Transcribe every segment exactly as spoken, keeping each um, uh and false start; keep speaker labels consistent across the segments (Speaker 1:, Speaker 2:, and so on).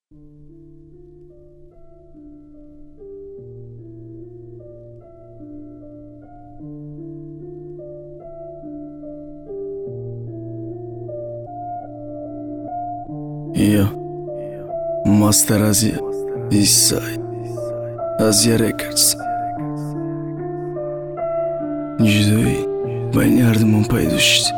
Speaker 1: Я Мастер Азия Исай Азия Рекордс Ҷудоӣ байни ҳардумон пайдо шуд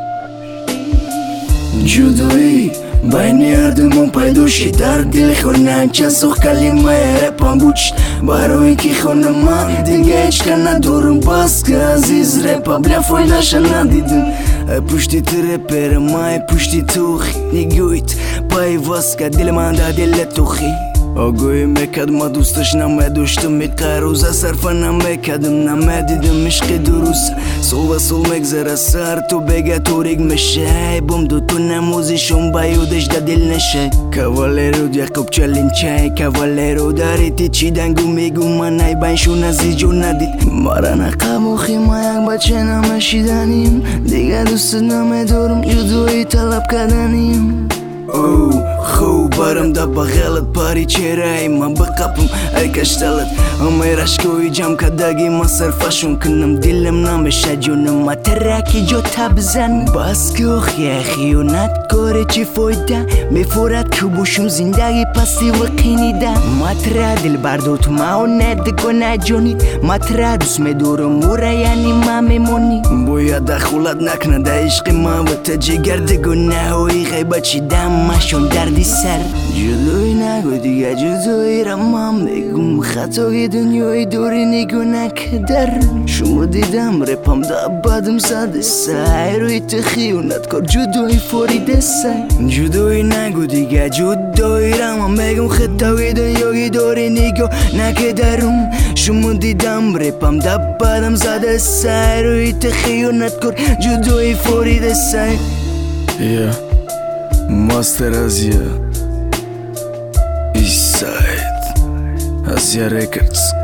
Speaker 1: Ҷудоӣ байни ҳардумон пайдо шуд Дар дили хонанча сох калимаи рэпам буд барои ки хонаман дига ҳечка надорам бас ки азиз рэпа бля фоидаша надидим пушти ту рэпера май пушти ту нигоҳит пайваст кард дили ман дар дили ту огоҳӣ мекард ма дӯсташ намедоштам меқарӯза сарфа намекардам намедидам ишқи дуруст сол ба сол мегзара сар ту бега торик мешай бомду ту намозишон ба ёдаш да дил нешай кавалеро яқуб чалинчай кавалеро дарити чидангу мегу манай байншон азиҷо надид марана қамохи ма як бача намешиданим дига дӯстат намедорам ҷудоӣ талаб карданим Оу, хуб барам да бағалат пари чераи ман бақапам ай кашталат ҳамаи рашкои ҷамъ кардаги ма сарфашон кунам дилам намеша ҷонам ма траки ҷота бизан бас ки охия хиёнаткоре чӣ фоида мефорад кӯбошум зиндагӣ пасти ва қинида матра дилбардод мао недиго наҷонид матра дӯст медорам ура яъни ма мемонӣ бояд дахолат накунада ишқи ман ва та ҷигар диго наҳои ғайба чидам машон дарди сар ҷудоӣ нагӯ дига ҷудоира ман мегум хатои дунёи дори нигоҳ накардар шумо дидам рэпам да бадам заде сай рӯи ту хиёнаткор ҷудоӣ форида сай ҷудоӣ нагӯ дига ҷудоира ман мегум хатои дунёи дори нигоҳ накардарум шумо дидам рэпам да бадам заде сай рӯи ту хиёнаткор ҷудоӣ форида сай Я Мастер Азия Исайд Азия Рекордс